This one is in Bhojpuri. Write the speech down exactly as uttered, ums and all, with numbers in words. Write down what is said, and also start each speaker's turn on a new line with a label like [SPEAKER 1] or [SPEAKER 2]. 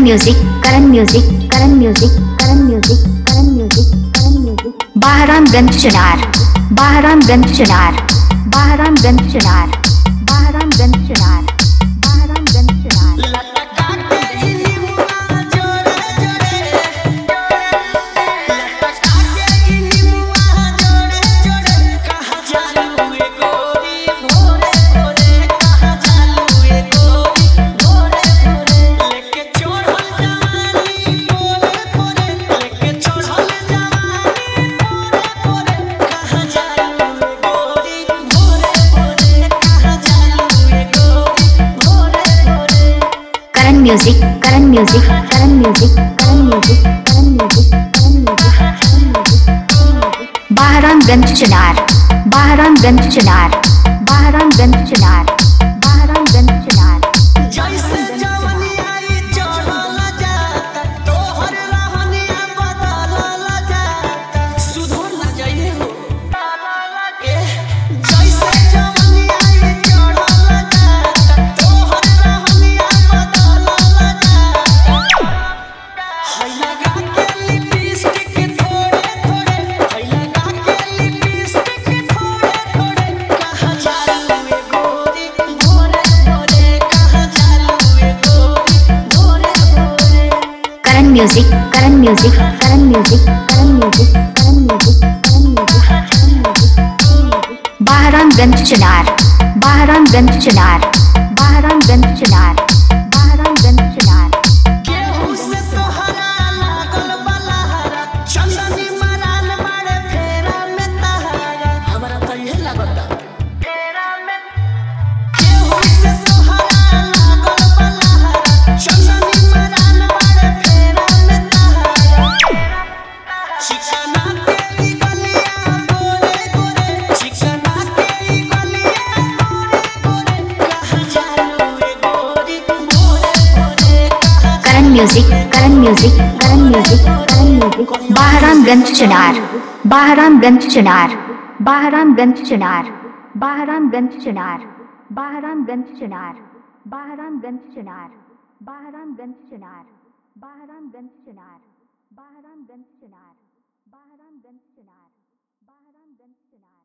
[SPEAKER 1] music Karan music Karan music Karan music Karan music Karan music Bahramganj Chanar Bahramganj Chanar Bahramganj Chanar Bahramganj Chanar Bahramganj Chanar music Karan music Karan music Karan music Karan music Karan music Bahramganj Chanar Bahramganj Chanar Bahramganj Chanar Bahramganj चनार
[SPEAKER 2] जैसे जवनिया ई चढ़ल जाता तोहर रहनिया बदलल जाता सुधर ना जाइए हो ए जैसे जवनिया ई चढ़ल जाता तोहर रहनिया बदलल जाता है लगा के लिपस्टिक थोड़े थोड़े है लगा के लिपस्टिक थोड़े थोड़े कहां जालू ए गोरी भोरे भोरे कहां जालू ए गोरी भोरे भोरे
[SPEAKER 1] Karan music Karan music Karan music Karan music Karan music Karan music Bahramganj Chanar Bahramganj Chanar Bahramganj Chanar Bahramganj चनार
[SPEAKER 2] केहू से तोहरा लागल बलहरा चंदनी मरान मारे फेरा में तहरा हमरा त इहे लागता फेरा में केहू से तोहरा लागल बलहरा चंदनी मरान मारे फेरा में तहरा चिकना के ई गलिया गोरे गोरे चिकना के ई गलिया गोरे गोरे कहां जालू ए गोरी भोरे भोरे कहां
[SPEAKER 1] Karan music Karan music Karan music Karan music Bahramganj Chanar Bahramganj Chanar Bahramganj Chanar Bahramganj Chanar Bahramganj Chanar Bahramganj Chanar Bahramganj Chanar Bahramganj Chanar Bahramganj Chanar Bahramganj Chanar Bahramganj चनार